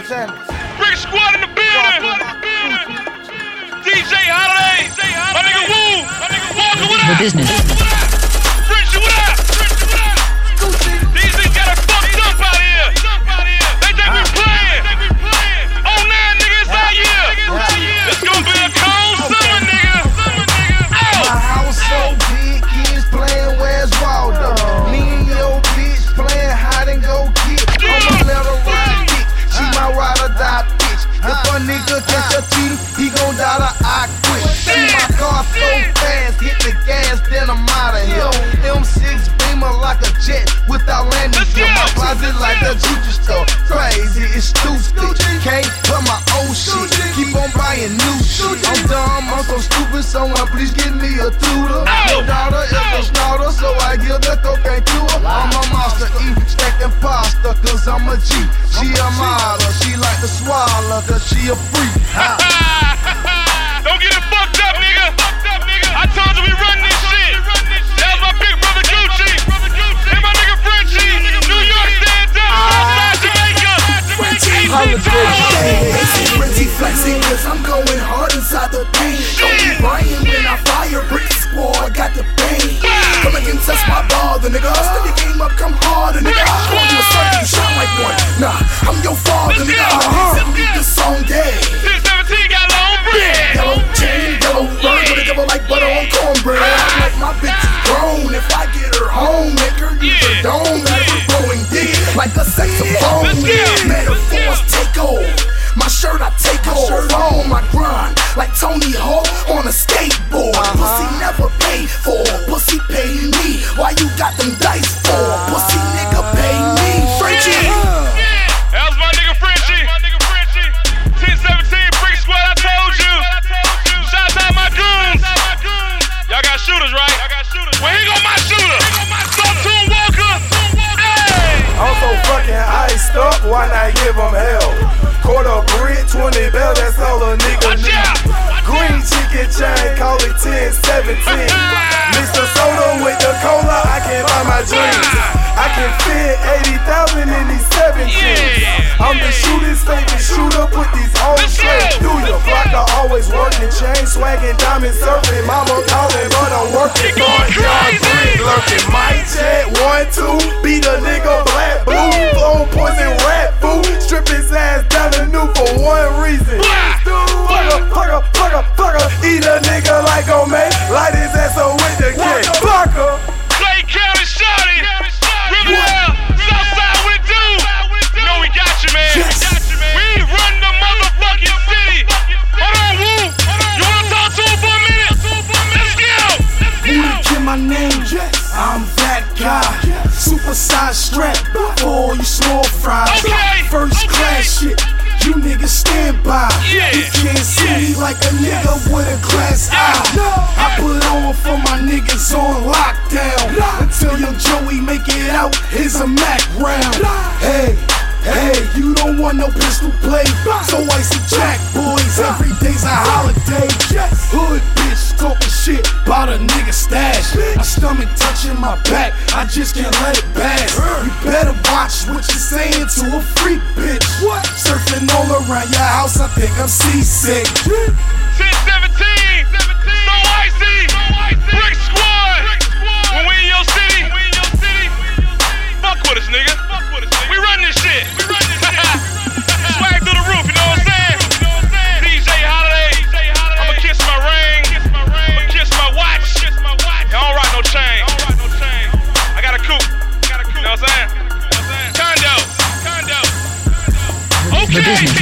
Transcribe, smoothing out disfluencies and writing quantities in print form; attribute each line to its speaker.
Speaker 1: saying?
Speaker 2: Brick Squad in the building. DJ Holiday. My nigga Woo. Walker, what up?
Speaker 3: The business.
Speaker 2: Richie, what up? These niggas got it fucked up out here. They think we playing. Oh, 9 niggas out here. It's gonna be a cold summer, nigga.
Speaker 1: My house so big, kids playing Where's Waldo. Me and your bitch playing hide and go get. I'ma let her ride dick. She my ride or die bitch. If a nigga catch a cheater, he gon' die to I quit. See my car so fast, hit the gas, then I'm outta here. M6 Beamer like a jet without landing gear. My closet like the jewelry store. Crazy, it's stupid. Can't put my old shit. Keep on buying new shit. I'm dumb, I'm so stupid. Someone please give me a tutor. Your daughter is a snorter, so I give the cocaine to her. I'm a monster, eat stacking pasta, cause I'm a G. She a model, she like to swallow, cause she a freak.
Speaker 2: Don't get it fucked up, nigga. I told you we run this shit. That was my big brother Gucci. And my nigga Frenchie. New York stand up. Southside Jamaica.
Speaker 4: Frenchie flexing cause I'm going hard inside the paint. Don't be Brian when I fire. Brick Squad got the bang. Come again, test my father, nigga. Step your game up, come harder, nigga. I want you a circle, you shot like one. Nah, I'm your father, nigga. I'm the song day.
Speaker 2: 617 got long bread.
Speaker 4: Yellow chain, yellow bird, gonna give her like butter on cornbread. I'm like my bitch is grown. If I get her home, make her use her dome. Let her growing dick like a saxophone. Metaphors take over. My shirt I take off. On my grind like Tony Hawk on a skateboard. Pussy never paid for. Pussy pay me. Why you got them dice for? Pussy nigga pay me. Frenchie.
Speaker 2: That was my nigga Frenchie. 1017 Brick Squad, I told you. Shout out my goons. Y'all got shooters, right? Well, here go my shooter. Sub-Tune Walker. Hey!
Speaker 5: I'm so fucking iced up, why not give them hell? Quarter brick, 20 bell, that's all a nigga
Speaker 2: Watch
Speaker 5: need.
Speaker 2: out!
Speaker 5: Green chicken chain, call it 1017. Mix the soda with the cola, I can buy my dreams. I can fit 80,000 in these 17s. I'm the shooter's favorite shooter, put these hoes straight through your block. I always working, chain swagging, diamond surfing. Mama calling, but I'm working. Yard brick lurking. My jet 1, 2, beat a nigga black blue. Blown poison rat food, strip his ass down the new for one reason. Fucker, eat a nigga like Omay, light his ass up with the cake. Fucker.
Speaker 2: Clay County Shawty. Riverwell. Southside with dude. You know we got you, man. We run the motherfucking city. Hold on, Woo. You wanna talk to him for a minute? Let's go.
Speaker 4: Get my name, I'm that guy. Super size strap for all you small fries.
Speaker 2: Okay.
Speaker 4: First class shit, you niggas stand by.
Speaker 2: Yeah.
Speaker 4: You can't see me like a nigga with a glass eye. I put on for my niggas on lockdown. Until young Joey make it out, here's a Mac round. Hey, you don't want no pistol play. So icy jack, boys, every day's a holiday. Hood bitch talking shit about a nigga stash. My stomach touching my back, I just can't let it pass. You better watch what you're saying to a freak bitch. Surfing all around your house, I think I'm seasick.
Speaker 2: 1017. So icy. Brick Squad. When we in your city. Fuck with us, nigga. We run this shit. Swag through the roof, you know what I'm saying? DJ Holiday. I'ma kiss my ring. I'ma kiss my watch. I don't rock no chain. I got a coupe. You know what I'm saying? Condo. Okay.